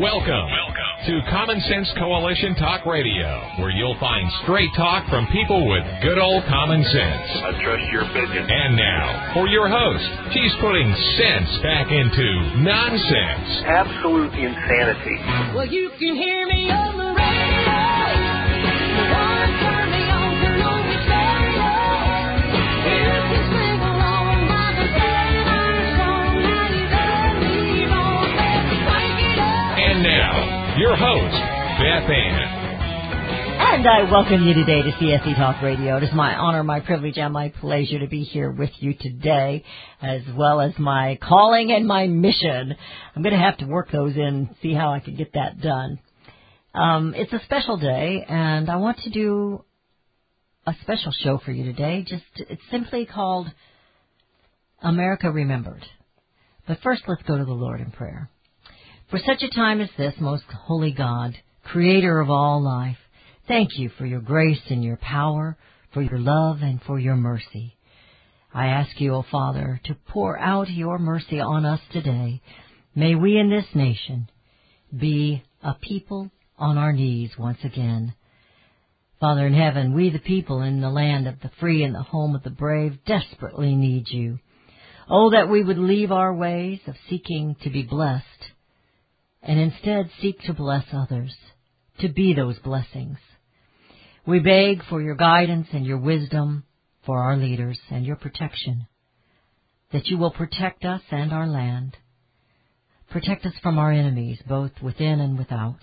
Welcome to Common Sense Coalition Talk Radio, where you'll find straight talk from people with good old common sense. I trust your opinion. And now, for your host, she's putting sense back into nonsense. Absolute insanity. Well, you can hear me on the radio. You want to turn me on your stereo. You can sing along by the sailor song. Now you don't leave on that. Wake it up. And now, your host, Beth Ann. And I welcome you today to CSE Talk Radio. It is my honor, my privilege, and my pleasure to be here with you today, as well as my calling and my mission. I'm going to have to work those in, see how I can get that done. It's a special day, and I want to do a special show for you today. It's simply called America Remembered. But first, let's go to the Lord in prayer. For such a time as this, most holy God, creator of all life, thank you for your grace and your power, for your love and for your mercy. I ask you, O Father, to pour out your mercy on us today. May we in this nation be a people on our knees once again. Father in heaven, we the people in the land of the free and the home of the brave desperately need you. Oh, that we would leave our ways of seeking to be blessed and instead seek to bless others, to be those blessings. We beg for your guidance and your wisdom for our leaders and your protection, that you will protect us and our land. Protect us from our enemies, both within and without.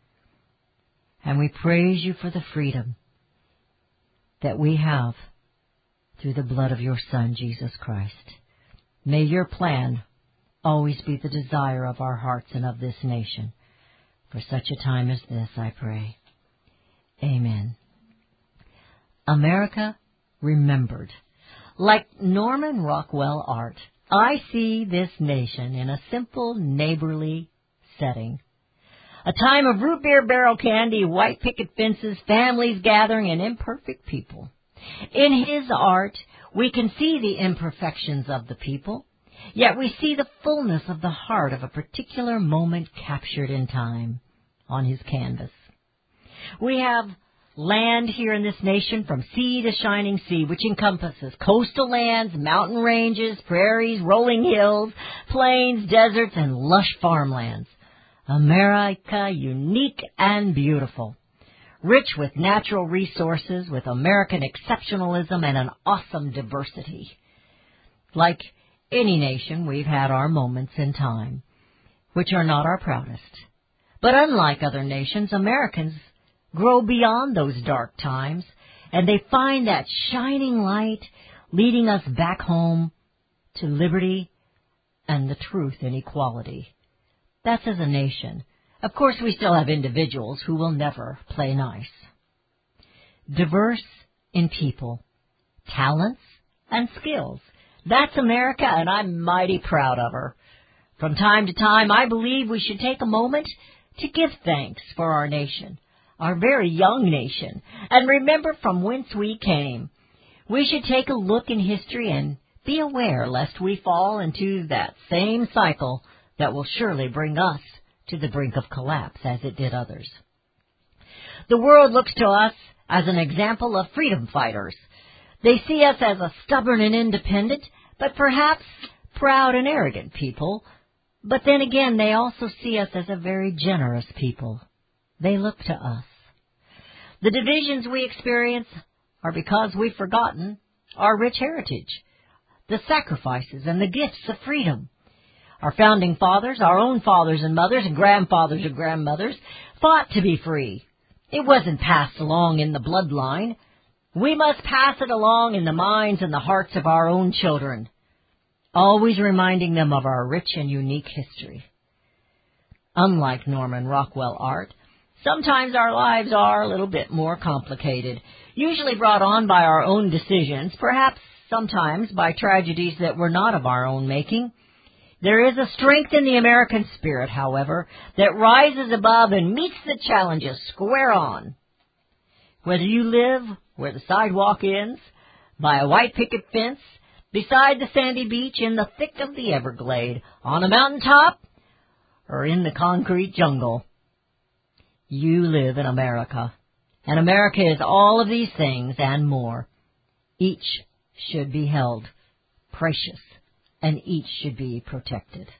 And we praise you for the freedom that we have through the blood of your Son, Jesus Christ. May your plan always be the desire of our hearts and of this nation. For such a time as this, I pray. Amen. America Remembered. Like Norman Rockwell art, I see this nation in a simple, neighborly setting. A time of root beer barrel candy, white picket fences, families gathering, and imperfect people. In his art, we can see the imperfections of the people, yet we see the fullness of the heart of a particular moment captured in time on his canvas. We have land here in this nation from sea to shining sea, which encompasses coastal lands, mountain ranges, prairies, rolling hills, plains, deserts, and lush farmlands. America, unique and beautiful, rich with natural resources, with American exceptionalism and an awesome diversity. Like any nation, we've had our moments in time, which are not our proudest. But unlike other nations, Americans grow beyond those dark times, and they find that shining light leading us back home to liberty and the truth and equality. That's as a nation. Of course, we still have individuals who will never play nice. Diverse in people, talents, and skills. That's America, and I'm mighty proud of her. From time to time, I believe we should take a moment to give thanks for our nation, our very young nation, and remember from whence we came. We should take a look in history and be aware lest we fall into that same cycle that will surely bring us to the brink of collapse as it did others. The world looks to us as an example of freedom fighters. They see us as a stubborn and independent, but perhaps proud and arrogant people. But then again, they also see us as a very generous people. They look to us. The divisions we experience are because we've forgotten our rich heritage, the sacrifices and the gifts of freedom. Our founding fathers, our own fathers and mothers and grandfathers and grandmothers fought to be free. It wasn't passed along in the bloodline. We must pass it along in the minds and the hearts of our own children, always reminding them of our rich and unique history. Unlike Norman Rockwell art, sometimes our lives are a little bit more complicated, usually brought on by our own decisions, perhaps sometimes by tragedies that were not of our own making. There is a strength in the American spirit, however, that rises above and meets the challenges square on. Whether you live where the sidewalk ends, by a white picket fence, beside the sandy beach, in the thick of the Everglade, on a mountaintop, or in the concrete jungle. You live in America, and America is all of these things and more. Each should be held precious, and each should be protected.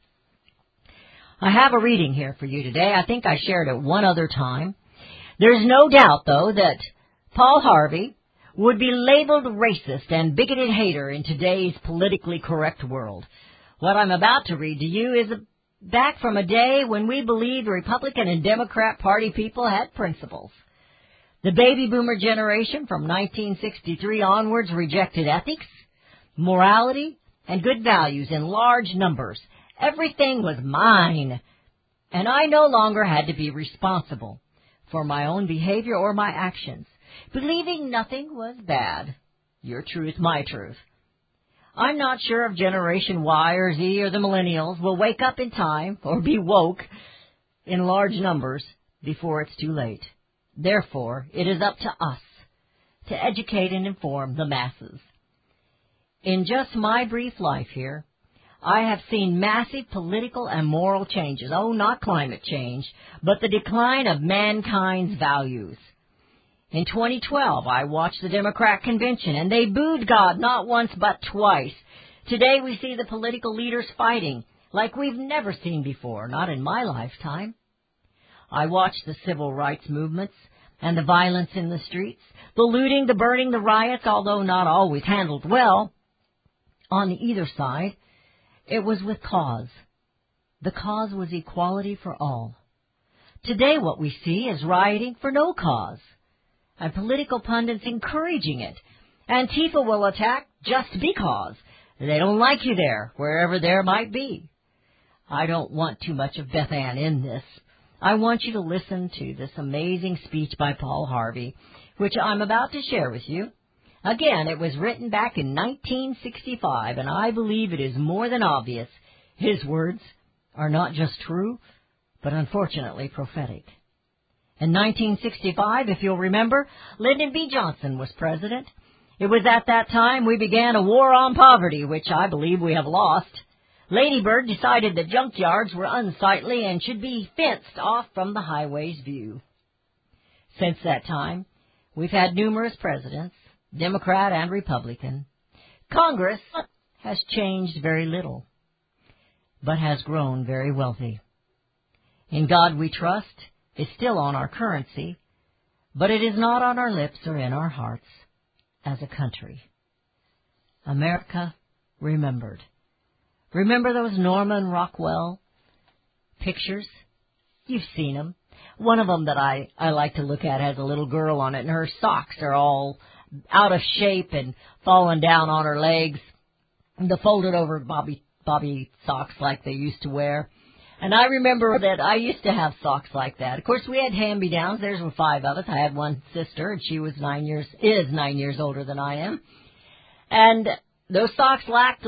I have a reading here for you today. I think I shared it one other time. There's no doubt, though, that Paul Harvey would be labeled racist and bigoted hater in today's politically correct world. What I'm about to read to you is back from a day when we believed Republican and Democrat Party people had principles. The baby boomer generation from 1963 onwards rejected ethics, morality, and good values in large numbers. Everything was mine, and I no longer had to be responsible for my own behavior or my actions, believing nothing was bad. Your truth, my truth. I'm not sure if Generation Y or Z or the millennials will wake up in time or be woke in large numbers before it's too late. Therefore, it is up to us to educate and inform the masses. In just my brief life here, I have seen massive political and moral changes. Oh, not climate change, but the decline of mankind's values. In 2012, I watched the Democrat convention, and they booed God not once but twice. Today, we see the political leaders fighting like we've never seen before, not in my lifetime. I watched the civil rights movements and the violence in the streets, the looting, the burning, the riots, although not always handled well. On either side, it was with cause. The cause was equality for all. Today, what we see is rioting for no cause, and political pundits encouraging it. Antifa will attack just because they don't like you there, wherever there might be. I don't want too much of Beth Ann in this. I want you to listen to this amazing speech by Paul Harvey, which I'm about to share with you. Again, it was written back in 1965, and I believe it is more than obvious. His words are not just true, but unfortunately prophetic. In 1965, if you'll remember, Lyndon B. Johnson was president. It was at that time we began a war on poverty, which I believe we have lost. Lady Bird decided that junkyards were unsightly and should be fenced off from the highway's view. Since that time, we've had numerous presidents, Democrat and Republican. Congress has changed very little, but has grown very wealthy. In God we trust is still on our currency, but it is not on our lips or in our hearts as a country. America remembered. Remember those Norman Rockwell pictures? You've seen them. One of them that I like to look at has a little girl on it, and her socks are all out of shape and falling down on her legs. The folded over bobby socks like they used to wear. And I remember that I used to have socks like that. Of course, we had hand-me-downs. There's 5 of us. I had one sister, and she was 9 years older than I am. And those socks lacked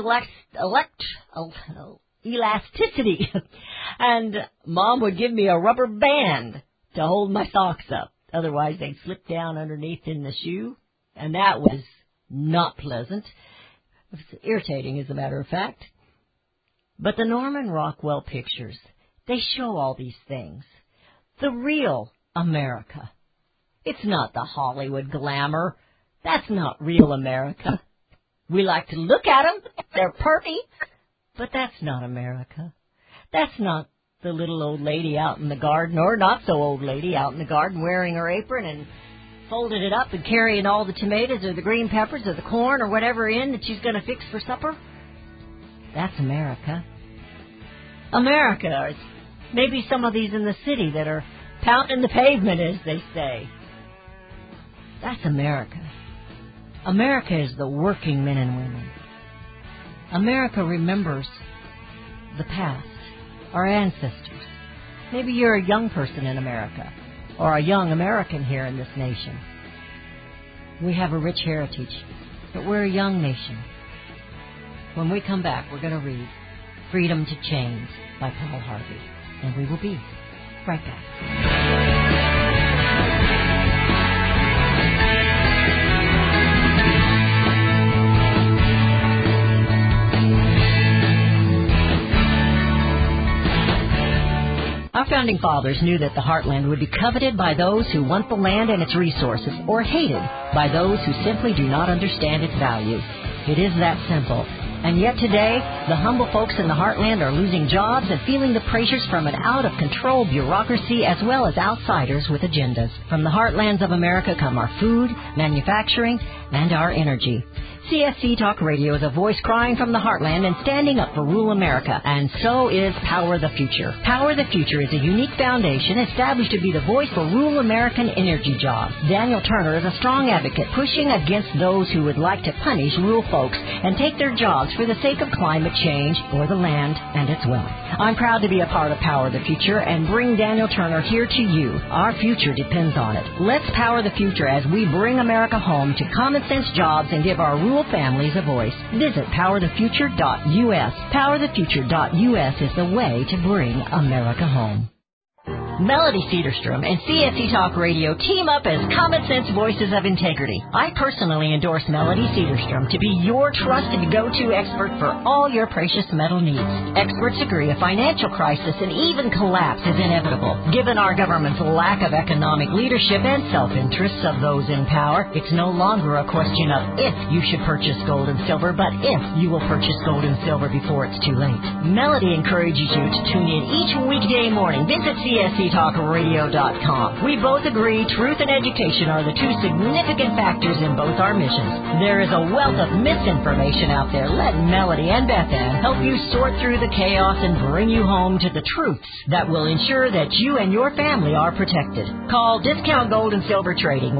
elasticity. And Mom would give me a rubber band to hold my socks up. Otherwise, they'd slip down underneath in the shoe. And that was not pleasant. It was irritating, as a matter of fact. But the Norman Rockwell pictures, they show all these things. The real America. It's not the Hollywood glamour. That's not real America. We like to look at them. They're pretty. But that's not America. That's not the little old lady out in the garden, or not so old lady out in the garden wearing her apron and folding it up and carrying all the tomatoes or the green peppers or the corn or whatever in that she's going to fix for supper. That's America. America is maybe some of these in the city that are pounding the pavement, as they say. That's America. America is the working men and women. America remembers the past, our ancestors. Maybe you're a young person in America, or a young American here in this nation. We have a rich heritage, but we're a young nation. When we come back, we're going to read Freedom to Change by Paul Harvey, and we will be right back. Our founding fathers knew that the heartland would be coveted by those who want the land and its resources, or hated by those who simply do not understand its value. It is that simple. And yet today, the humble folks in the heartland are losing jobs and feeling the pressures from an out-of-control bureaucracy as well as outsiders with agendas. From the heartlands of America come our food, manufacturing, and our energy. CSC Talk Radio is a voice crying from the heartland and standing up for rural America, and so is Power the Future. Power the Future is a unique foundation established to be the voice for rural American energy jobs. Daniel Turner is a strong advocate pushing against those who would like to punish rural folks and take their jobs for the sake of climate change or the land and its wealth. I'm proud to be a part of Power the Future and bring Daniel Turner here to you. Our future depends on it. Let's power the future as we bring America home to common sense jobs and give our rural families a voice. Visit powerthefuture.us. Powerthefuture.us is the way to bring America home. Melody Cedarstrom and CSC Talk Radio team up as common sense voices of integrity. I personally endorse Melody Cedarstrom to be your trusted go-to expert for all your precious metal needs. Experts agree a financial crisis and even collapse is inevitable. Given our government's lack of economic leadership and self-interests of those in power, it's no longer a question of if you should purchase gold and silver, but if you will purchase gold and silver before it's too late. Melody encourages you to tune in each weekday morning. Visit CSCTalkRadio.com. We both agree truth and education are the two significant factors in both our missions. There is a wealth of misinformation out there. Let Melody and Beth Ann help you sort through the chaos and bring you home to the truths that will ensure that you and your family are protected. Call Discount Gold and Silver Trading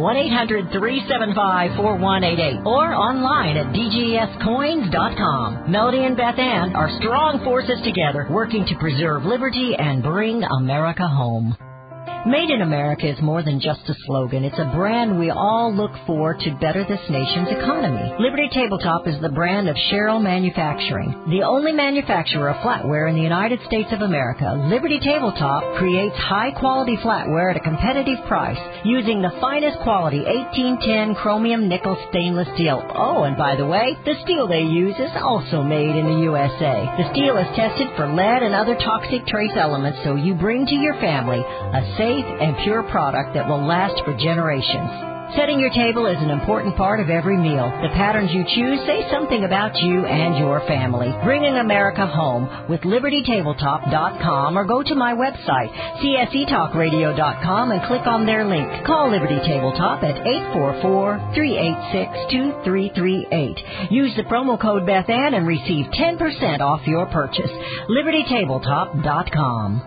1-800-375-4188 or online at DGScoins.com. Melody and Beth Ann are strong forces together working to preserve liberty and bring America home. Made in America is more than just a slogan. It's a brand we all look for to better this nation's economy. Liberty Tabletop is the brand of Sherrill Manufacturing, the only manufacturer of flatware in the United States of America. Liberty Tabletop creates high-quality flatware at a competitive price using the finest quality 1810 chromium nickel stainless steel. Oh, and by the way, the steel they use is also made in the USA. The steel is tested for lead and other toxic trace elements so you bring to your family a safe and pure product that will last for generations. Setting your table is an important part of every meal. The patterns you choose say something about you and your family. Bringing America home with LibertyTabletop.com or go to my website, CSETalkRadio.com, and click on their link. Call Liberty Tabletop at 844-386-2338. Use the promo code Beth Ann and receive 10% off your purchase. LibertyTabletop.com.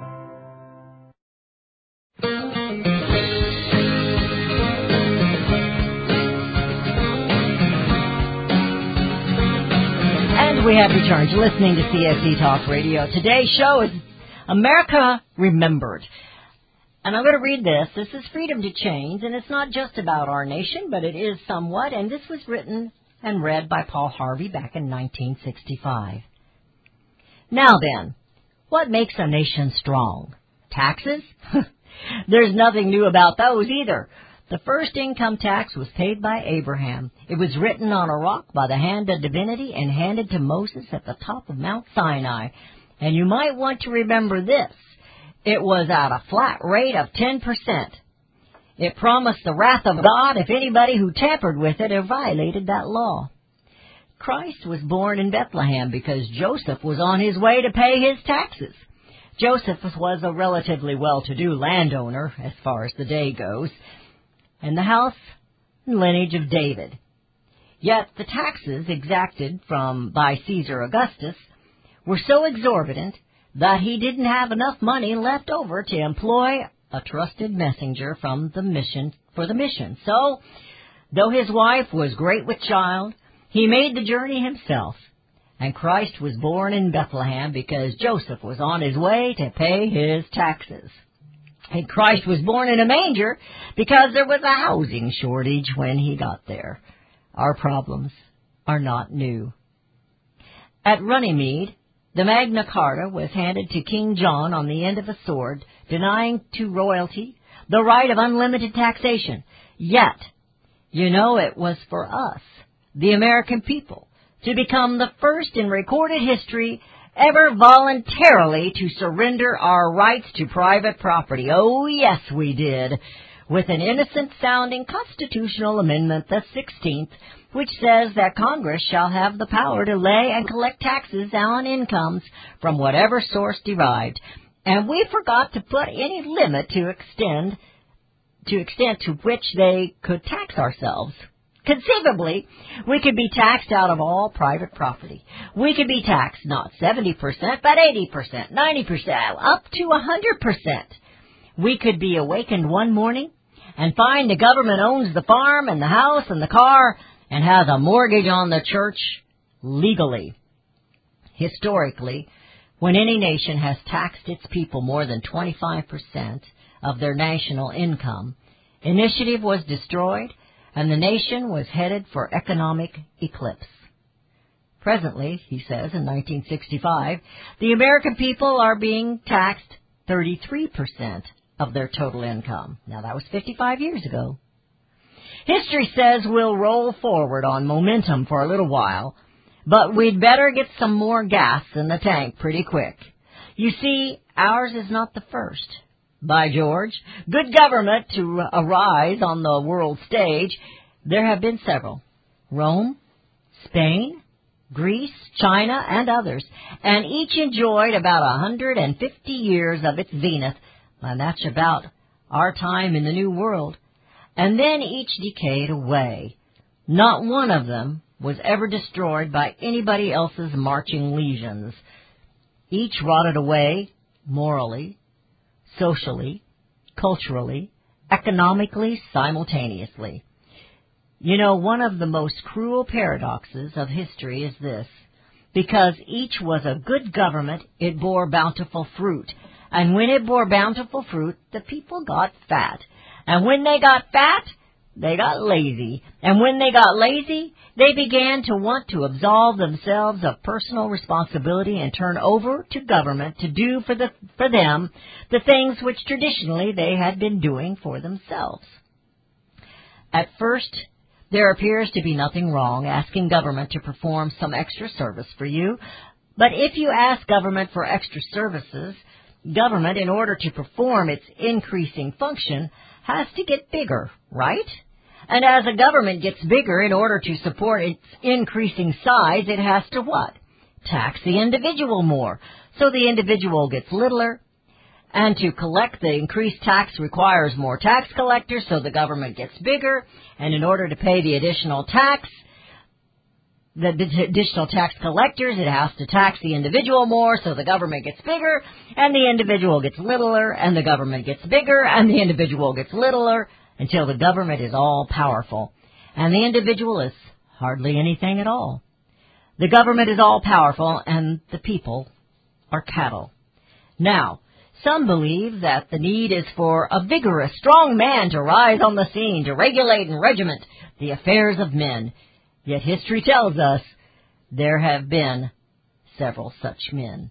We have returned to listening to CSC Talk Radio. Today's show is America Remembered. And I'm going to read this. This is Freedom to Change, and it's not just about our nation, but it is somewhat. And this was written and read by Paul Harvey back in 1965. Now then, what makes a nation strong? Taxes? There's nothing new about those either. The first income tax was paid by Abraham. It was written on a rock by the hand of divinity and handed to Moses at the top of Mount Sinai. And you might want to remember this. It was at a flat rate of 10%. It promised the wrath of God if anybody who tampered with it or violated that law. Christ was born in Bethlehem because Joseph was on his way to pay his taxes. Joseph was a relatively well-to-do landowner, as far as the day goes, and the house and lineage of David. Yet the taxes exacted by Caesar Augustus were so exorbitant that he didn't have enough money left over to employ a trusted messenger for the mission. So, though his wife was great with child, he made the journey himself. And Christ was born in Bethlehem because Joseph was on his way to pay his taxes. And Christ was born in a manger because there was a housing shortage when he got there. Our problems are not new. At Runnymede, the Magna Carta was handed to King John on the end of a sword, denying to royalty the right of unlimited taxation. Yet, it was for us, the American people, to become the first in recorded history ever voluntarily to surrender our rights to private property. Oh, yes, we did. With an innocent-sounding constitutional amendment, the 16th, which says that Congress shall have the power to lay and collect taxes on incomes from whatever source derived. And we forgot to put any limit to extent to which they could tax ourselves. Conceivably, we could be taxed out of all private property. We could be taxed not 70%, but 80%, 90%, up to 100%. We could be awakened one morning and find the government owns the farm and the house and the car and has a mortgage on the church legally. Historically, when any nation has taxed its people more than 25% of their national income, initiative was destroyed and the nation was headed for economic eclipse. Presently, he says, in 1965, the American people are being taxed 33% of their total income. Now, that was 55 years ago. History says we'll roll forward on momentum for a little while, but we'd better get some more gas in the tank pretty quick. You see, ours is not the first. By George, good government to arise on the world stage. There have been several. Rome, Spain, Greece, China, and others, and each enjoyed about 150 years of its zenith, and that's about our time in the New World. And then each decayed away. Not one of them was ever destroyed by anybody else's marching legions. Each rotted away morally, socially, culturally, economically, simultaneously. You know, one of the most cruel paradoxes of history is this. Because each was a good government, it bore bountiful fruit. And when it bore bountiful fruit, the people got fat. And when they got fat, they got lazy. And when they got lazy, they began to want to absolve themselves of personal responsibility and turn over to government to do for them the things which traditionally they had been doing for themselves. At first, there appears to be nothing wrong asking government to perform some extra service for you. But if you ask government for extra services, government, in order to perform its increasing function, has to get bigger, right? And as a government gets bigger, in order to support its increasing size, it has to what? Tax the individual more. So the individual gets littler. And to collect the increased tax requires more tax collectors, so the government gets bigger. And in order to pay the additional tax collectors, it has to tax the individual more, so the government gets bigger, and the individual gets littler, and the government gets bigger, and the individual gets littler, until the government is all powerful, and the individual is hardly anything at all. The government is all powerful, and the people are cattle. Now, some believe that the need is for a vigorous, strong man to rise on the scene, to regulate and regiment the affairs of men. Yet history tells us there have been several such men.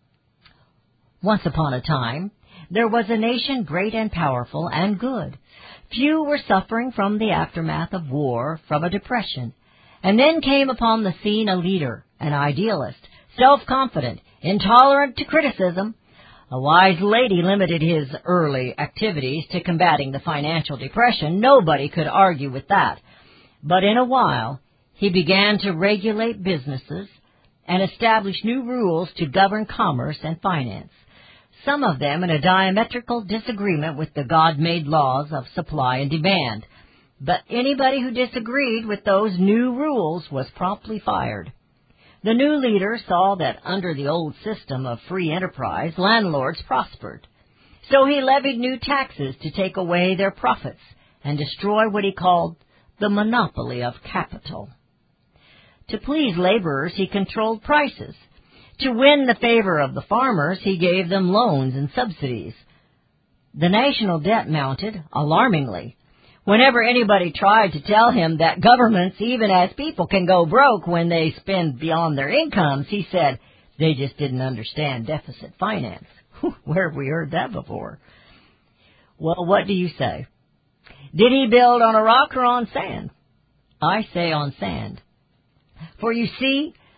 Once upon a time, there was a nation great and powerful and good. Few were suffering from the aftermath of war, from a depression. And then came upon the scene a leader, an idealist, self-confident, intolerant to criticism. A wise lady limited his early activities to combating the financial depression. Nobody could argue with that. But in a while, he began to regulate businesses and establish new rules to govern commerce and finance, some of them in a diametrical disagreement with the God-made laws of supply and demand. But anybody who disagreed with those new rules was promptly fired. The new leader saw that under the old system of free enterprise, landlords prospered. So he levied new taxes to take away their profits and destroy what he called the monopoly of capital. To please laborers, he controlled prices. To win the favor of the farmers, he gave them loans and subsidies. The national debt mounted alarmingly. Whenever anybody tried to tell him that governments, even as people, can go broke when they spend beyond their incomes, he said they just didn't understand deficit finance. Where have we heard that before? Well, what do you say? Did he build on a rock or on sand? I say on sand. For you see,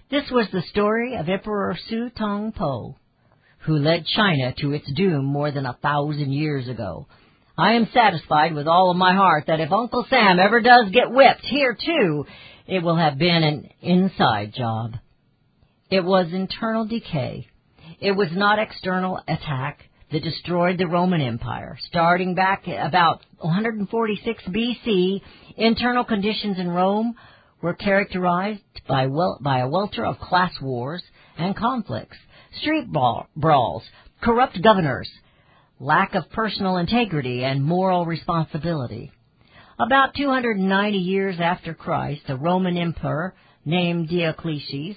This was the story of Emperor Su Tong Po, who led China to its doom more than 1,000 years ago. I am satisfied with all of my heart that if Uncle Sam ever does get whipped here too, it will have been an inside job. It was internal decay. It was not external attack that destroyed the Roman Empire. Starting back about 146 BC, internal conditions in Rome were characterized by a welter of class wars and conflicts, street brawls, corrupt governors, lack of personal integrity and moral responsibility. About 290 years after Christ, a Roman emperor named Diocletian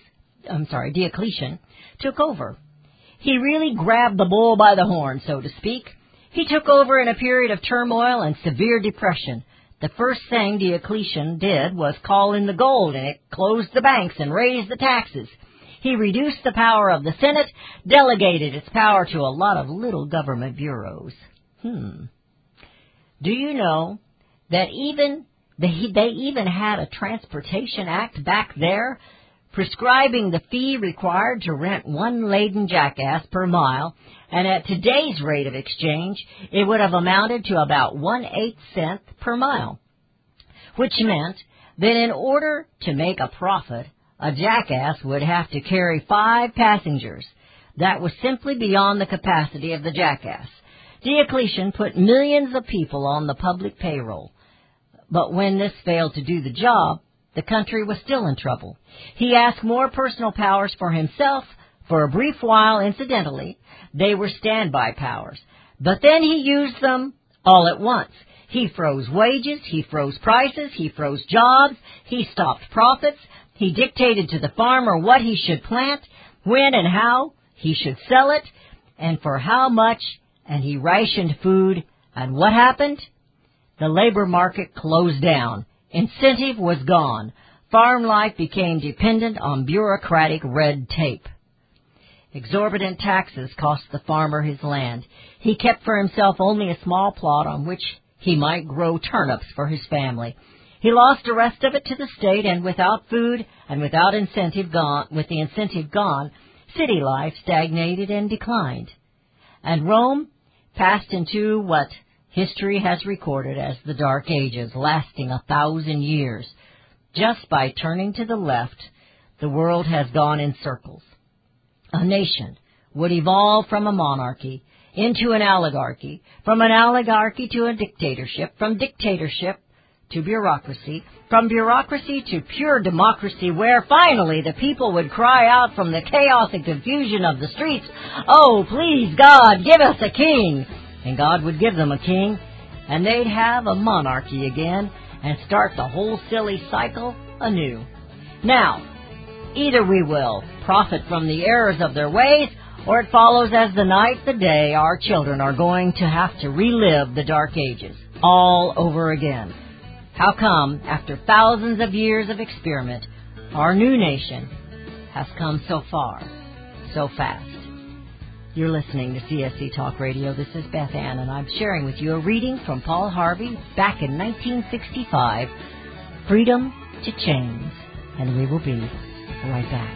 took over. He really grabbed the bull by the horn, so to speak. He took over in a period of turmoil and severe depression. The first thing Diocletian did was call in the gold, and it closed the banks and raised the taxes. He reduced the power of the Senate, delegated its power to a lot of little government bureaus. Do you know that they even had a Transportation Act back there, prescribing the fee required to rent one laden jackass per mile, and at today's rate of exchange, it would have amounted to about 1/8 cent per mile, which meant that in order to make a profit, a jackass would have to carry 5 passengers. That was simply beyond the capacity of the jackass. Diocletian put millions of people on the public payroll, but when this failed to do the job, the country was still in trouble. He asked more personal powers for himself. For a brief while, incidentally, they were standby powers. But then he used them all at once. He froze wages, he froze prices, he froze jobs, he stopped profits, he dictated to the farmer what he should plant, when and how he should sell it, and for how much, and he rationed food. And what happened? The labor market closed down. Incentive was gone. Farm life became dependent on bureaucratic red tape. Exorbitant taxes cost the farmer his land. He kept for himself only a small plot on which he might grow turnips for his family. He lost the rest of it to the state, and without food and with the incentive gone, city life stagnated and declined. And Rome passed into what history has recorded as the Dark Ages, lasting 1,000 years. Just by turning to the left, the world has gone in circles. A nation would evolve from a monarchy into an oligarchy, from an oligarchy to a dictatorship, from dictatorship to bureaucracy, from bureaucracy to pure democracy, where finally the people would cry out from the chaos and confusion of the streets, "Oh, please, God, give us a king!" And God would give them a king, and they'd have a monarchy again and start the whole silly cycle anew. Now, either we will profit from the errors of their ways, or it follows as the night the day our children are going to have to relive the Dark Ages all over again. How come, after thousands of years of experiment, our new nation has come so far, so fast? You're listening to CSC Talk Radio. This is Beth Ann, and I'm sharing with you a reading from Paul Harvey back in 1965, Freedom to Chains. And we will be right back.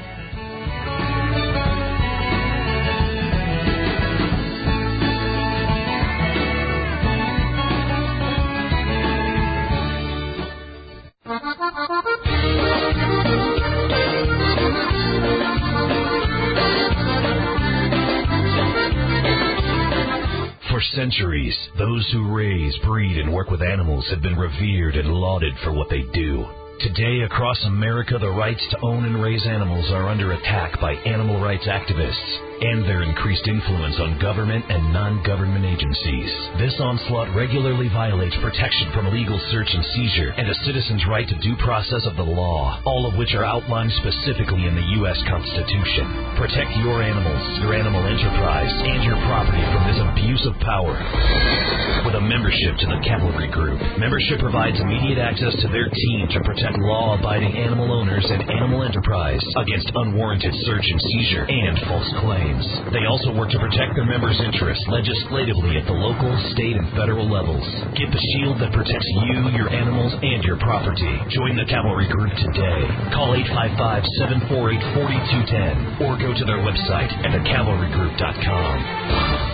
For centuries, those who raise, breed, and work with animals have been revered and lauded for what they do. Today, across America, the rights to own and raise animals are under attack by animal rights activists and their increased influence on government and non-government agencies. This onslaught regularly violates protection from illegal search and seizure and a citizen's right to due process of the law, all of which are outlined specifically in the U.S. Constitution. Protect your animals, your animal enterprise, and your property from this abuse of power. with a membership to the Cavalry Group. Membership provides immediate access to their team to protect law-abiding animal owners and animal enterprise against unwarranted search and seizure and false claims. They also work to protect their members' interests legislatively at the local, state, and federal levels. Get the shield that protects you, your animals, and your property. Join the Cavalry Group today. Call 855-748-4210 or go to their website at thecavalrygroup.com.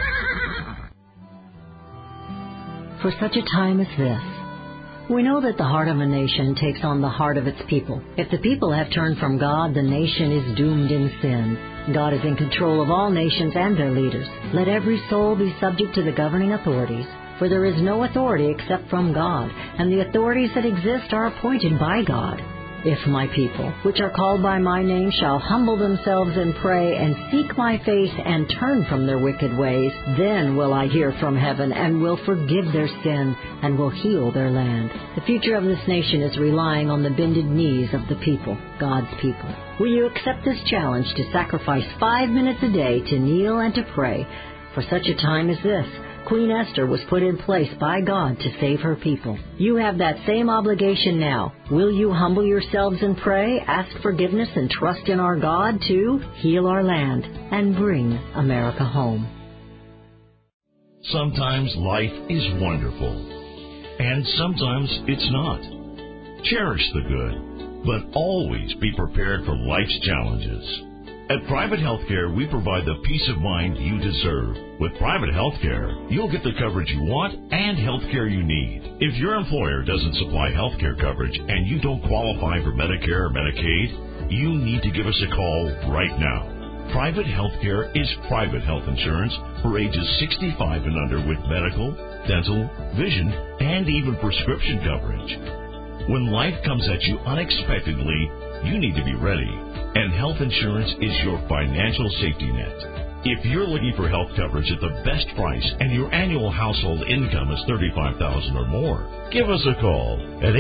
For such a time as this, we know that the heart of a nation takes on the heart of its people. If the people have turned from God, the nation is doomed in sin. God is in control of all nations and their leaders. Let every soul be subject to the governing authorities, for there is no authority except from God, and the authorities that exist are appointed by God. If my people, which are called by my name, shall humble themselves and pray and seek my face and turn from their wicked ways, then will I hear from heaven and will forgive their sin and will heal their land. The future of this nation is relying on the bended knees of the people, God's people. Will you accept this challenge to sacrifice 5 minutes a day to kneel and to pray? For such a time as this, Queen Esther was put in place by God to save her people. You have that same obligation now. Will you humble yourselves and pray, ask forgiveness, and trust in our God to heal our land and bring America home? Sometimes life is wonderful, and sometimes it's not. Cherish the good, but always be prepared for life's challenges. At Private Healthcare, we provide the peace of mind you deserve. With Private Healthcare, you'll get the coverage you want and healthcare you need. If your employer doesn't supply healthcare coverage and you don't qualify for Medicare or Medicaid, you need to give us a call right now. Private Healthcare is private health insurance for ages 65 and under with medical, dental, vision, and even prescription coverage. When life comes at you unexpectedly, you need to be ready. And health insurance is your financial safety net. If you're looking for health coverage at the best price and your annual household income is $35,000 or more, give us a call at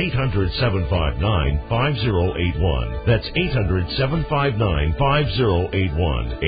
800-759-5081. That's 800-759-5081.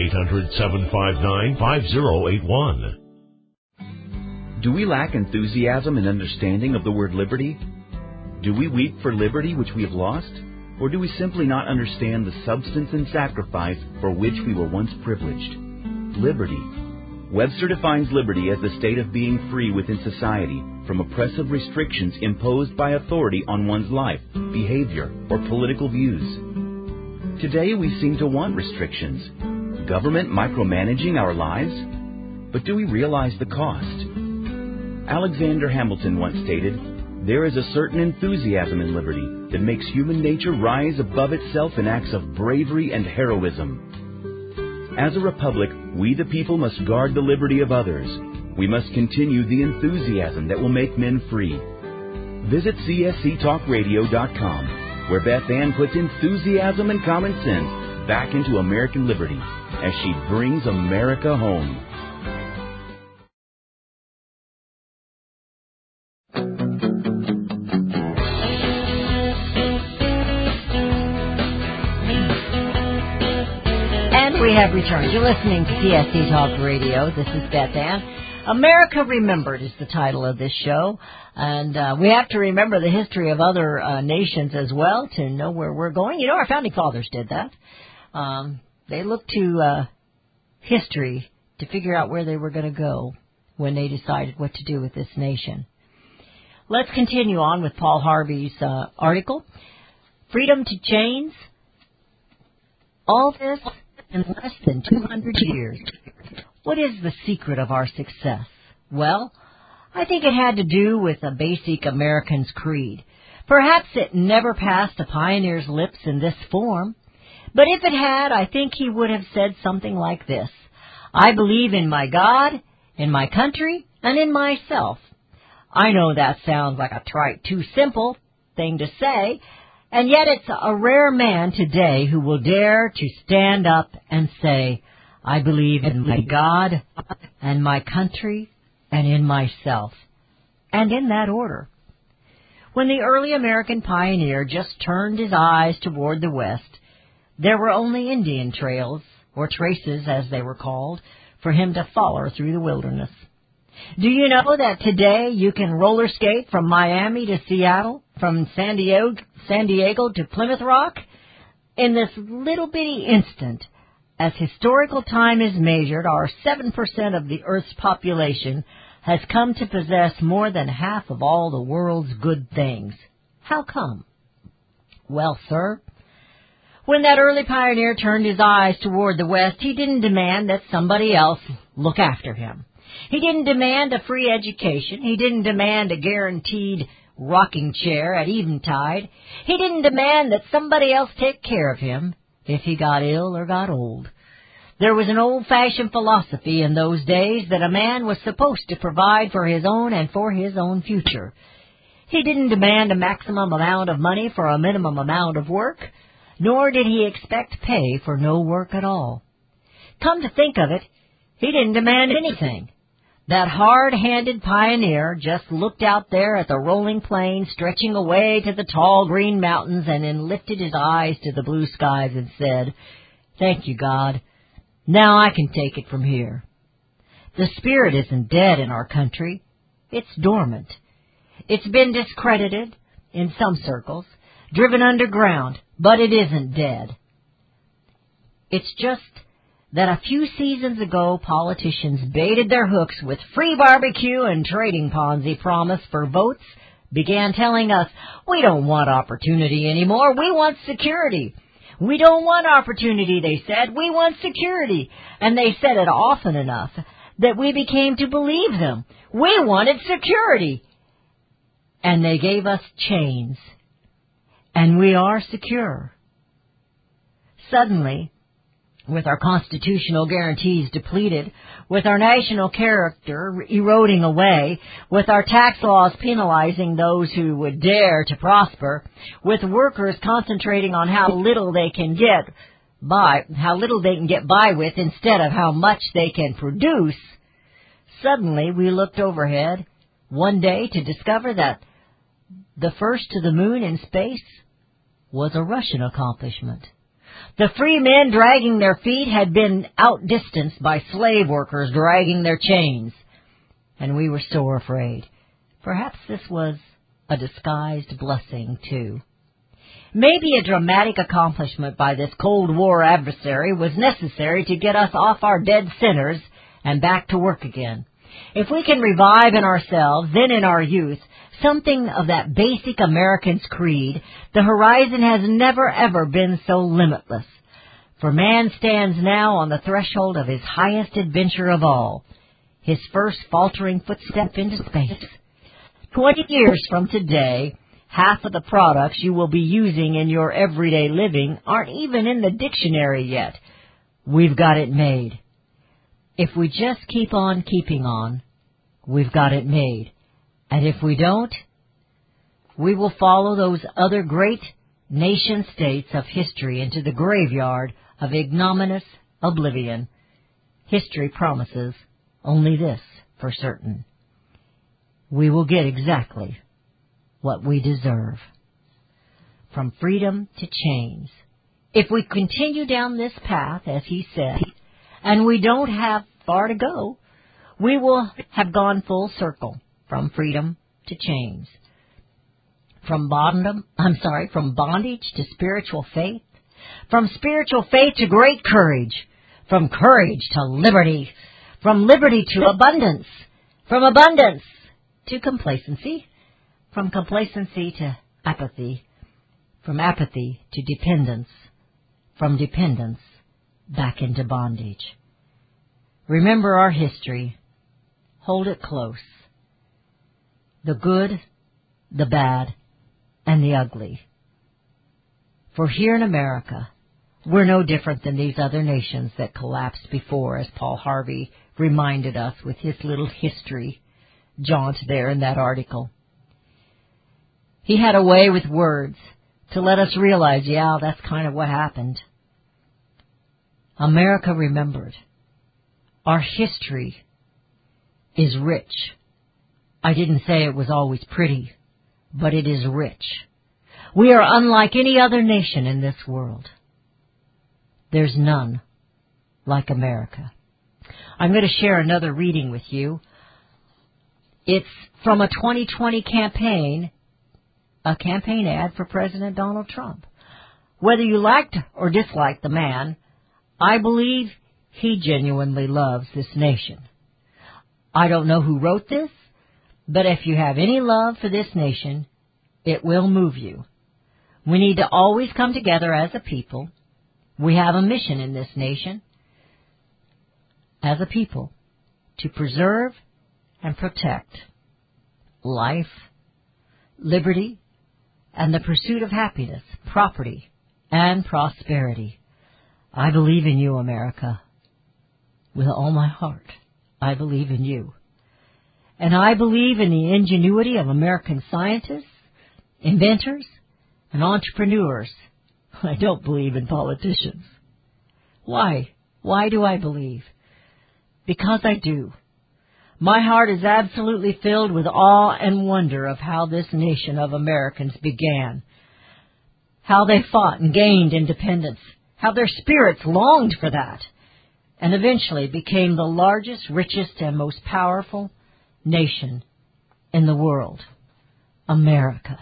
800-759-5081. Do we lack enthusiasm and understanding of the word liberty? Do we weep for liberty which we have lost? Or do we simply not understand the substance and sacrifice for which we were once privileged? Liberty. Webster defines liberty as the state of being free within society from oppressive restrictions imposed by authority on one's life, behavior, or political views. Today we seem to want restrictions. Government micromanaging our lives? But do we realize the cost? Alexander Hamilton once stated, "There is a certain enthusiasm in liberty that makes human nature rise above itself in acts of bravery and heroism." As a republic, we the people must guard the liberty of others. We must continue the enthusiasm that will make men free. Visit csctalkradio.com, where Beth Ann puts enthusiasm and common sense back into American liberty as she brings America home. We have returned. You're listening to CSC Talk Radio. This is Beth Ann. America Remembered is the title of this show. And we have to remember the history of other nations as well to know where we're going. You know, our founding fathers did that. They looked to history to figure out where they were going to go when they decided what to do with this nation. Let's continue on with Paul Harvey's article, Freedom to Chains. All this in less than 200 years. What is the secret of our success? Well, I think it had to do with a basic American's creed. Perhaps it never passed a pioneer's lips in this form, but if it had, I think he would have said something like this: I believe in my God, in my country, and in myself. I know that sounds like a trite, too simple thing to say, and yet it's a rare man today who will dare to stand up and say, I believe in my God and my country and in myself. And in that order. When the early American pioneer just turned his eyes toward the west, there were only Indian trails, or traces as they were called, for him to follow through the wilderness. Do you know that today you can roller skate from Miami to Seattle, from San Diego to Plymouth Rock? In this little bitty instant, as historical time is measured, our 7% of the Earth's population has come to possess more than half of all the world's good things. How come? Well, sir, when that early pioneer turned his eyes toward the West, he didn't demand that somebody else look after him. He didn't demand a free education. He didn't demand a guaranteed rocking chair at eventide. He didn't demand that somebody else take care of him if he got ill or got old. There was an old-fashioned philosophy in those days that a man was supposed to provide for his own and for his own future. He didn't demand a maximum amount of money for a minimum amount of work, nor did he expect pay for no work at all. Come to think of it, he didn't demand anything. That hard-handed pioneer just looked out there at the rolling plain stretching away to the tall green mountains and then lifted his eyes to the blue skies and said, "Thank you, God. Now I can take it from here." The spirit isn't dead in our country. It's dormant. It's been discredited in some circles, driven underground, but it isn't dead. It's just that a few seasons ago politicians baited their hooks with free barbecue and trading Ponzi promise for votes, began telling us, "We don't want opportunity anymore, we want security." "We don't want opportunity," they said, "we want security." And they said it often enough that we became to believe them. We wanted security. And they gave us chains. And we are secure. Suddenly, with our constitutional guarantees depleted, with our national character eroding away, with our tax laws penalizing those who would dare to prosper, with workers concentrating on how little they can get by with instead of how much they can produce, suddenly we looked overhead one day to discover that the first to the moon in space was a Russian accomplishment. The free men dragging their feet had been outdistanced by slave workers dragging their chains. And we were sore afraid. Perhaps this was a disguised blessing, too. Maybe a dramatic accomplishment by this Cold War adversary was necessary to get us off our dead sinners and back to work again. If we can revive in ourselves, then in our youth, something of that basic American's creed, the horizon has never ever been so limitless. For man stands now on the threshold of his highest adventure of all, his first faltering footstep into space. 20 years from today, half of the products you will be using in your everyday living aren't even in the dictionary yet. We've got it made. If we just keep on keeping on, we've got it made. And if we don't, we will follow those other great nation-states of history into the graveyard of ignominious oblivion. History promises only this for certain. We will get exactly what we deserve. From freedom to chains. If we continue down this path, as he said, and we don't have far to go, we will have gone full circle. From freedom to chains. From bondage to spiritual faith. From spiritual faith to great courage. From courage to liberty. From liberty to abundance. From abundance to complacency. From complacency to apathy. From apathy to dependence. From dependence back into bondage. Remember our history. Hold it close. The good, the bad, and the ugly. For here in America, we're no different than these other nations that collapsed before, as Paul Harvey reminded us with his little history jaunt there in that article. He had a way with words to let us realize, yeah, that's kind of what happened. America remembered. Our history is rich. I didn't say it was always pretty, but it is rich. We are unlike any other nation in this world. There's none like America. I'm going to share another reading with you. It's from a 2020 campaign, a campaign ad for President Donald Trump. Whether you liked or disliked the man, I believe he genuinely loves this nation. I don't know who wrote this, but if you have any love for this nation, it will move you. We need to always come together as a people. We have a mission in this nation, as a people, to preserve and protect life, liberty, and the pursuit of happiness, property, and prosperity. I believe in you, America. With all my heart, I believe in you. And I believe in the ingenuity of American scientists, inventors, and entrepreneurs. I don't believe in politicians. Why? Why do I believe? Because I do. My heart is absolutely filled with awe and wonder of how this nation of Americans began, how they fought and gained independence, how their spirits longed for that, and eventually became the largest, richest, and most powerful nation in the world, America.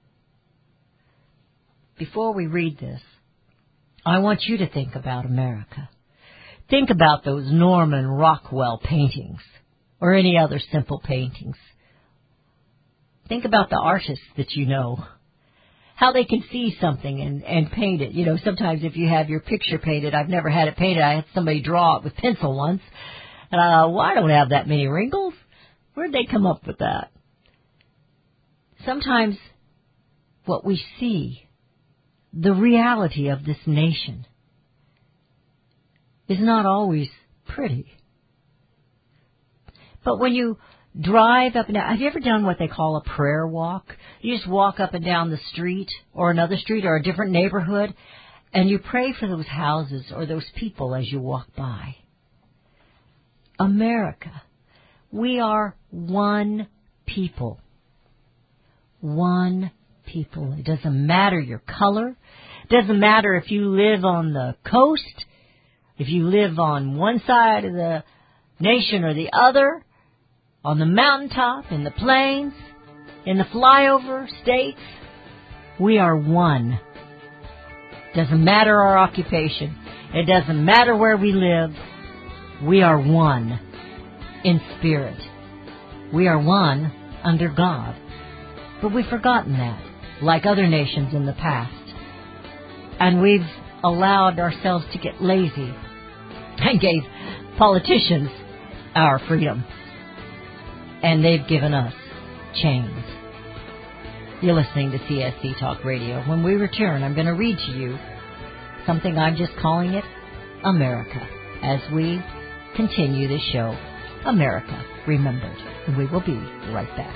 Before we read this, I want you to think about America. Think about those Norman Rockwell paintings, or any other simple paintings. Think about the artists that you know, how they can see something and paint it. You know, sometimes if you have your picture painted, I've never had it painted. I had somebody draw it with pencil once. And well, I don't have that many wrinkles. Where'd they come up with that? Sometimes what we see, the reality of this nation, is not always pretty. But when you drive up and down, have you ever done what they call a prayer walk? You just walk up and down the street or another street or a different neighborhood, and you pray for those houses or those people as you walk by. America, we are one people. One people. It doesn't matter your color. It doesn't matter if you live on the coast, if you live on one side of the nation or the other, on the mountaintop, in the plains, in the flyover states. We are one. Doesn't matter our occupation. It doesn't matter where we live. We are one in spirit. We are one under God. But we've forgotten that, like other nations in the past. And we've allowed ourselves to get lazy and gave politicians our freedom. And they've given us chains. You're listening to CSC Talk Radio. When we return, I'm going to read to you something I'm just calling it America, as we continue this show, America Remembered. And we will be right back.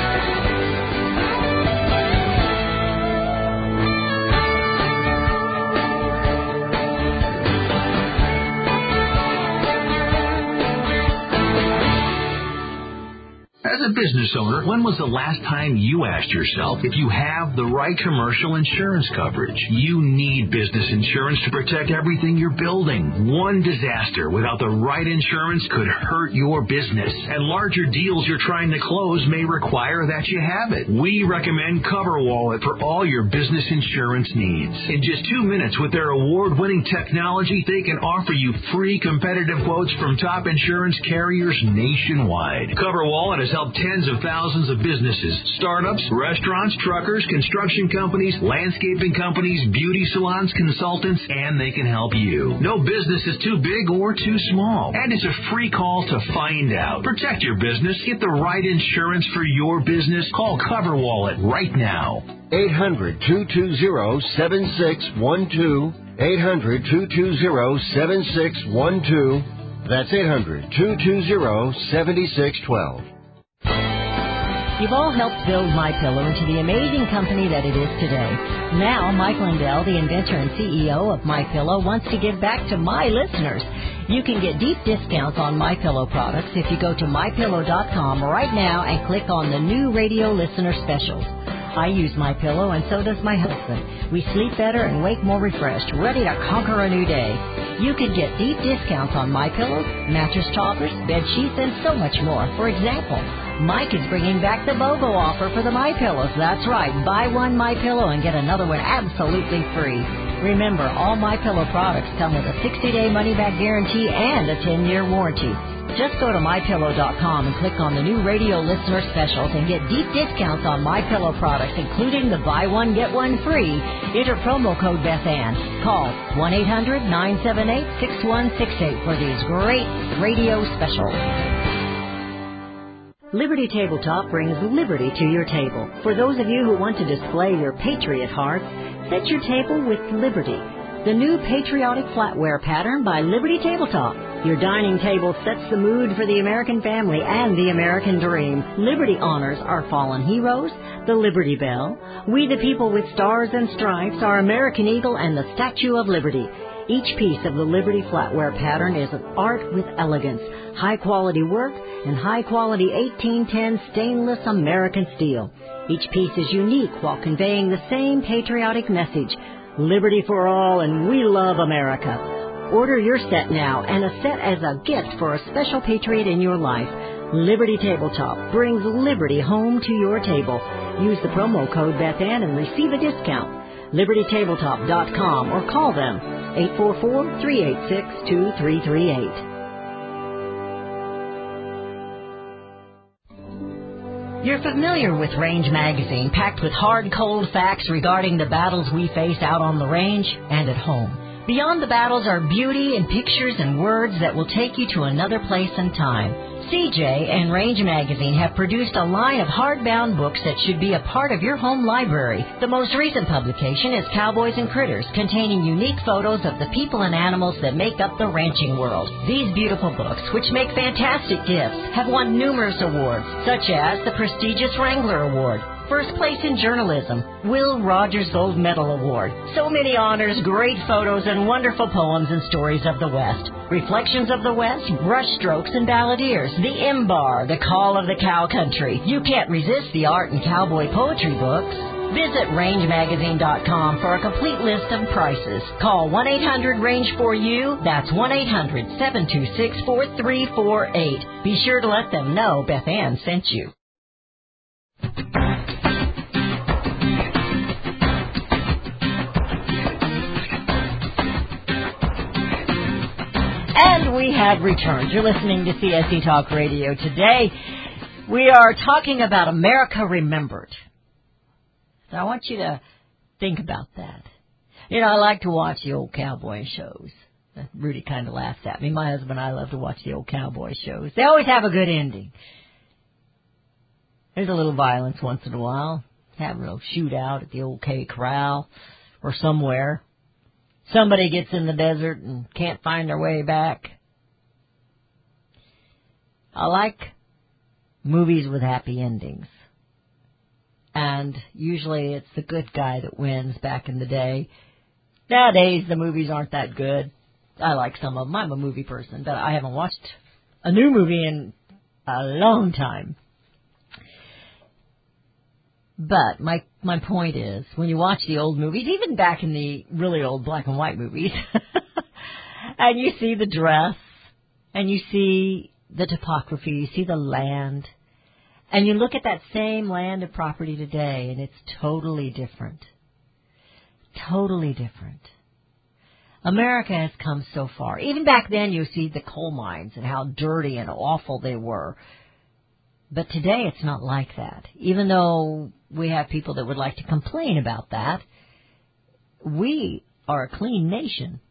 As a business owner, when was the last time you asked yourself if you have the right commercial insurance coverage? You need business insurance to protect everything you're building. One disaster without the right insurance could hurt your business, and larger deals you're trying to close may require that you have it. We recommend CoverWallet for all your business insurance needs. In just 2 minutes with their award-winning technology, they can offer you free competitive quotes from top insurance carriers nationwide. CoverWallet has helped tens of thousands of businesses, startups, restaurants, truckers, construction companies, landscaping companies, beauty salons, consultants, and they can help you. No business is too big or too small, and it's a free call to find out. Protect your business. Get the right insurance for your business. Call CoverWallet right now. 800-220-7612. 800-220-7612. That's 800-220-7612. You've all helped build MyPillow into the amazing company that it is today. Now, Mike Lindell, the inventor and CEO of MyPillow, wants to give back to my listeners. You can get deep discounts on MyPillow products if you go to MyPillow.com right now and click on the new radio listener specials. I use MyPillow, and so does my husband. We sleep better and wake more refreshed, ready to conquer a new day. You can get deep discounts on MyPillows, mattress toppers, bed sheets, and so much more. For example, Mike is bringing back the BOGO offer for the MyPillows. That's right. Buy one MyPillow and get another one absolutely free. Remember, all MyPillow products come with a 60-day money-back guarantee and a 10-year warranty. Just go to MyPillow.com and click on the new radio listener specials and get deep discounts on MyPillow products, including the buy one, get one free. Enter promo code BethAnn. Call 1-800-978-6168 for these great radio specials. Liberty Tabletop brings liberty to your table. For those of you who want to display your patriot hearts, set your table with Liberty, the new patriotic flatware pattern by Liberty Tabletop. Your dining table sets the mood for the American family and the American dream. Liberty honors our fallen heroes, the Liberty Bell, We the People with Stars and Stripes, our American Eagle, and the Statue of Liberty. Each piece of the Liberty flatware pattern is an art with elegance, high-quality work, and high-quality 1810 stainless American steel. Each piece is unique while conveying the same patriotic message, liberty for all, and we love America. Order your set now and a set as a gift for a special patriot in your life. Liberty Tabletop brings liberty home to your table. Use the promo code BethAnn and receive a discount. LibertyTabletop.com or call them 844-386-2338. You're familiar with Range Magazine, packed with hard, cold facts regarding the battles we face out on the range and at home. Beyond the battles are beauty and pictures and words that will take you to another place and time. CJ and Range Magazine have produced a line of hardbound books that should be a part of your home library. The most recent publication is Cowboys and Critters, containing unique photos of the people and animals that make up the ranching world. These beautiful books, which make fantastic gifts, have won numerous awards, such as the prestigious Wrangler Award, First Place in Journalism, Will Rogers Gold Medal Award. So many honors, great photos, and wonderful poems and stories of the West. Reflections of the West, Brushstrokes and Balladeers, The Imbar, The Call of the Cow Country. You can't resist the art and cowboy poetry books. Visit rangemagazine.com for a complete list of prices. Call 1-800-RANGE-4U. That's 1-800-726-4348. Be sure to let them know Beth Ann sent you. And we have returned. You're listening to CSC Talk Radio. Today, we are talking about America Remembered. So I want you to think about that. You know, I like to watch the old cowboy shows. Rudy kind of laughs at me. My husband and I love to watch the old cowboy shows. They always have a good ending. There's a little violence once in a while. Have a little shootout at the old K Corral or somewhere. Somebody gets in the desert and can't find their way back. I like movies with happy endings. And usually it's the good guy that wins back in the day. Nowadays the movies aren't that good. I like some of them. I'm a movie person, but I haven't watched a new movie in a long time. But my point is, when you watch the old movies, even back in the really old black and white movies, and you see the dress, and you see the topography, you see the land, and you look at that same land of property today, and it's totally different. Totally different. America has come so far. Even back then, you see the coal mines and how dirty and awful they were. But today it's not like that. Even though we have people that would like to complain about that, we are a clean nation.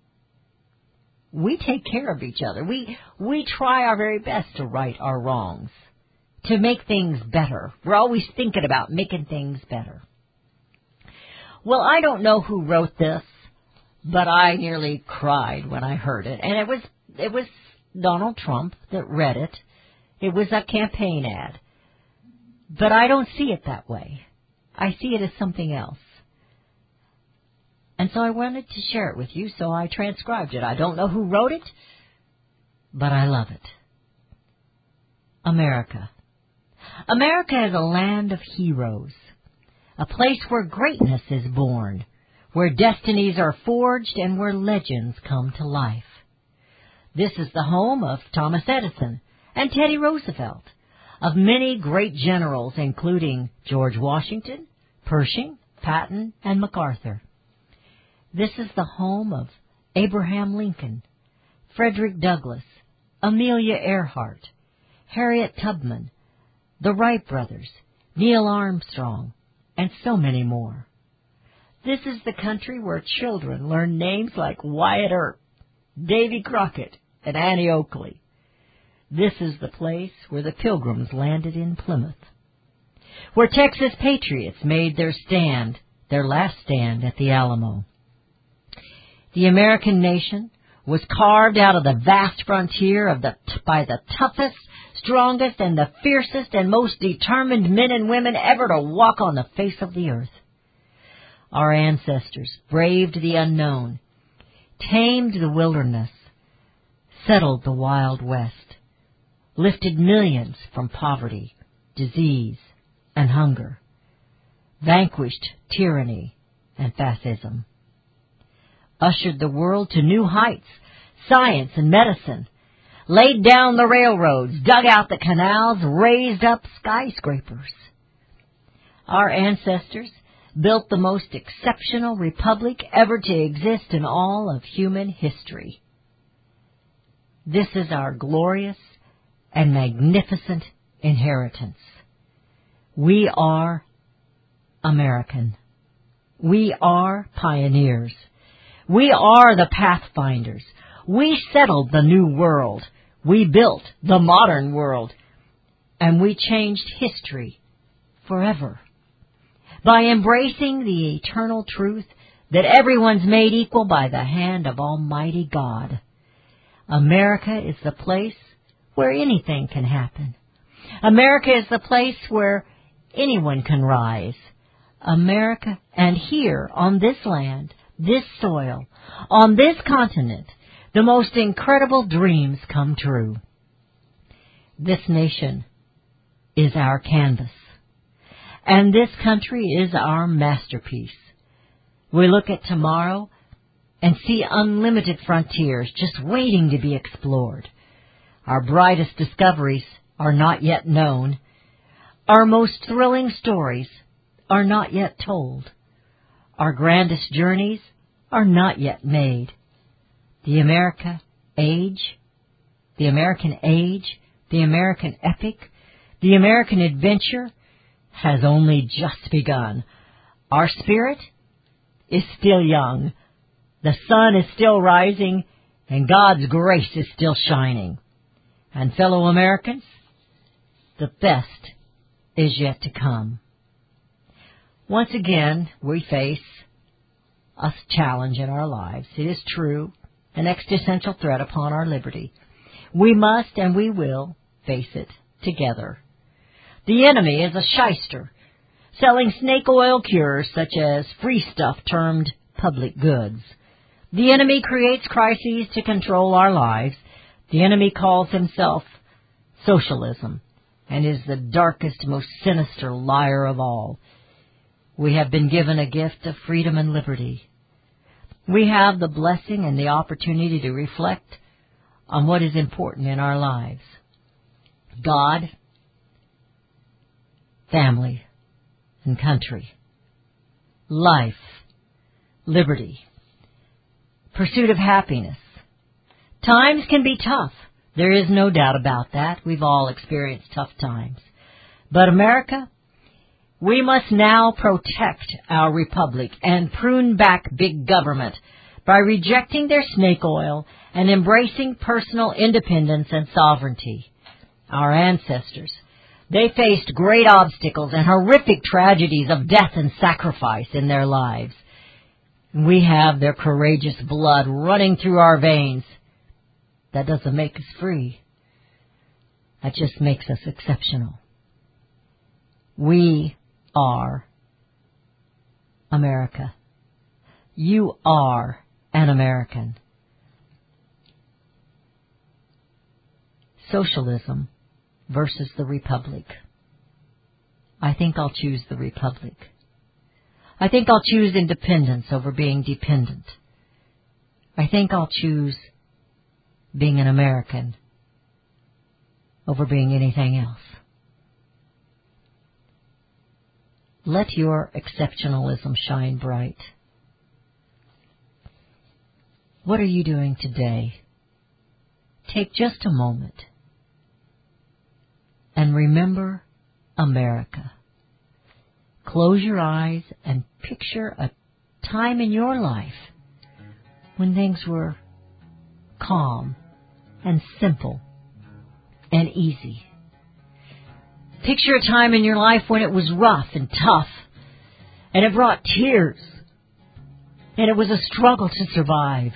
We take care of each other. We try our very best to right our wrongs, to make things better. We're always thinking about making things better. Well, I don't know who wrote this, but I nearly cried when I heard it. And it was Donald Trump that read it. It was a campaign ad. But I don't see it that way. I see it as something else. And so I wanted to share it with you, so I transcribed it. I don't know who wrote it, but I love it. America. America is a land of heroes. a place where greatness is born, where destinies are forged and where legends come to life. This is the home of Thomas Edison and Teddy Roosevelt, of many great generals including George Washington, Pershing, Patton, and MacArthur. This is the home of Abraham Lincoln, Frederick Douglass, Amelia Earhart, Harriet Tubman, the Wright brothers, Neil Armstrong, and so many more. This is the country where children learn names like Wyatt Earp, Davy Crockett, and Annie Oakley. This is the place where the Pilgrims landed in Plymouth, where Texas patriots made their stand, their last stand at the Alamo. The American nation was carved out of the vast frontier by the toughest, strongest, and the fiercest and most determined men and women ever to walk on the face of the earth. Our ancestors braved the unknown, tamed the wilderness, settled the Wild West, lifted millions from poverty, disease, and hunger, vanquished tyranny and fascism, ushered the world to new heights, science and medicine, laid down the railroads, dug out the canals, raised up skyscrapers. Our ancestors built the most exceptional republic ever to exist in all of human history. This is our glorious and magnificent inheritance. We are American. We are pioneers. We are the pathfinders. We settled the new world. We built the modern world. And we changed history forever. By embracing the eternal truth that everyone's made equal by the hand of Almighty God. America is the place where anything can happen. America is the place where anyone can rise. America, and here on this land, this soil, on this continent, the most incredible dreams come true. This nation is our canvas, and this country is our masterpiece. We look at tomorrow and see unlimited frontiers just waiting to be explored. Our brightest discoveries are not yet known. Our most thrilling stories are not yet told. Our grandest journeys are not yet made. The American age, the American epic, the American adventure has only just begun. Our spirit is still young. The sun is still rising, and God's grace is still shining. And fellow Americans, the best is yet to come. Once again, we face a challenge in our lives. It is true, an existential threat upon our liberty. We must and we will face it together. The enemy is a shyster, selling snake oil cures such as free stuff termed public goods. The enemy creates crises to control our lives. The enemy calls himself socialism and is the darkest, most sinister liar of all. We have been given a gift of freedom and liberty. We have the blessing and the opportunity to reflect on what is important in our lives. God, family, and country. Life, liberty, pursuit of happiness. Times can be tough. There is no doubt about that. We've all experienced tough times. But America, we must now protect our republic and prune back big government by rejecting their snake oil and embracing personal independence and sovereignty. Our ancestors, they faced great obstacles and horrific tragedies of death and sacrifice in their lives. We have their courageous blood running through our veins. That doesn't make us free. That just makes us exceptional. We are America. You are an American. Socialism versus the Republic. I think I'll choose the Republic. I think I'll choose independence over being dependent. I think I'll choose being an American over being anything else. Let your exceptionalism shine bright. What are you doing today? Take just a moment and remember America. Close your eyes and picture a time in your life when things were calm and simple and easy. Picture a time in your life when it was rough and tough, and it brought tears, and it was a struggle to survive.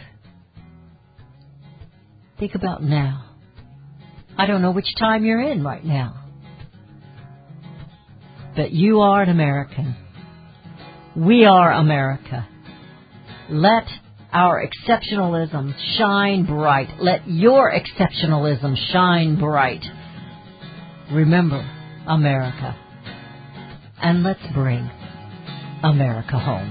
Think about now. I don't know which time you're in right now, but you are an American. We are America. Let our exceptionalism shine bright. Let your exceptionalism shine bright. Remember America. And let's bring America home.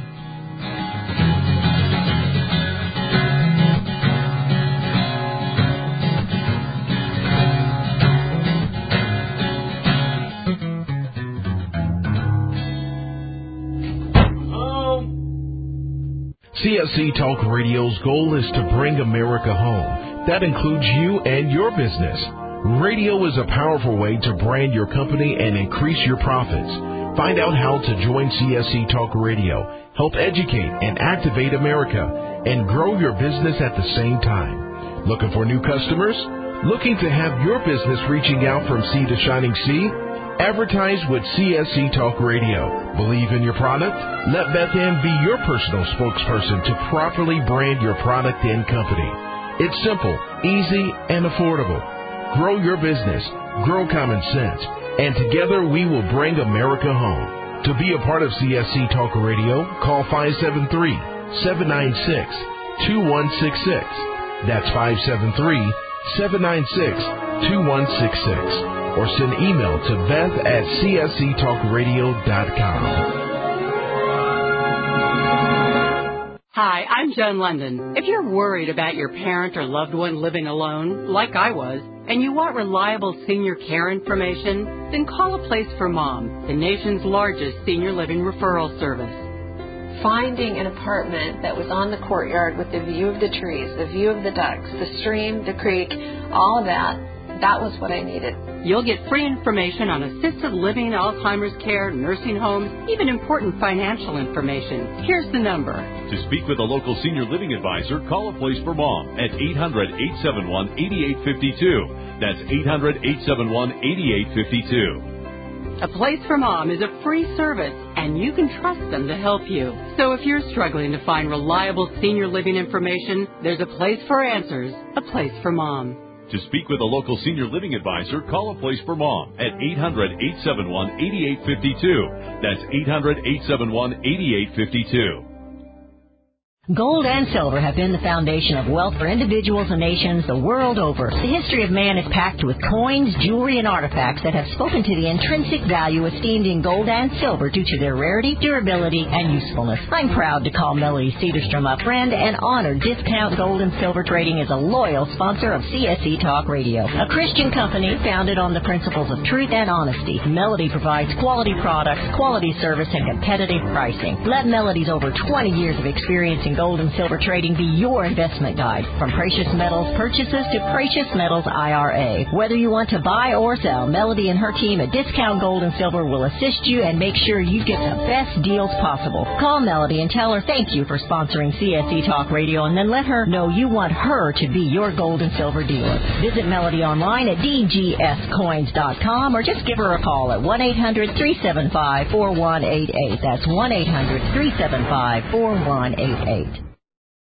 CSC Talk Radio's goal is to bring America home. That includes you and your business. Radio is a powerful way to brand your company and increase your profits. Find out how to join CSC Talk Radio, help educate and activate America, and grow your business at the same time. Looking for new customers? Looking to have your business reaching out from sea to shining sea? Advertise with CSC Talk Radio. Believe in your product? Let Beth Ann be your personal spokesperson to properly brand your product and company. It's simple, easy, and affordable. Grow your business, grow common sense, and together we will bring America home. To be a part of CSC Talk Radio, call 573-796-2166. That's 573-796-2166. Or send email to beth@csctalkradio.com. Hi, I'm Joan London. If you're worried about your parent or loved one living alone, like I was, and you want reliable senior care information, then call A Place for Mom, the nation's largest senior living referral service. Finding an apartment that was on the courtyard with the view of the trees, the view of the ducks, the stream, the creek, all of that was what I needed. You'll get free information on assisted living, Alzheimer's care, nursing homes, even important financial information. Here's the number. To speak with a local senior living advisor, call A Place for Mom at 800-871-8852. That's 800-871-8852. A Place for Mom is a free service, and you can trust them to help you. So if you're struggling to find reliable senior living information, there's a place for answers, A Place for Mom. To speak with a local senior living advisor, call A Place for Mom at 800-871-8852. That's 800-871-8852. Gold and silver have been the foundation of wealth for individuals and nations the world over. The history of man is packed with coins, jewelry, and artifacts that have spoken to the intrinsic value esteemed in gold and silver due to their rarity, durability, and usefulness. I'm proud to call Melody Cedarstrom a friend and honor Discount Gold and Silver Trading as a loyal sponsor of CSC Talk Radio, a Christian company founded on the principles of truth and honesty. Melody provides quality products, quality service, and competitive pricing. Let Melody's over 20 years of experience in gold and silver trading be your investment guide. From precious metals purchases to precious metals IRA. Whether you want to buy or sell, Melody and her team at Discount Gold and Silver will assist you and make sure you get the best deals possible. Call Melody and tell her thank you for sponsoring CSC Talk Radio, and then let her know you want her to be your gold and silver dealer. Visit Melody online at dgscoins.com or just give her a call at 1-800-375-4188. That's 1-800-375-4188.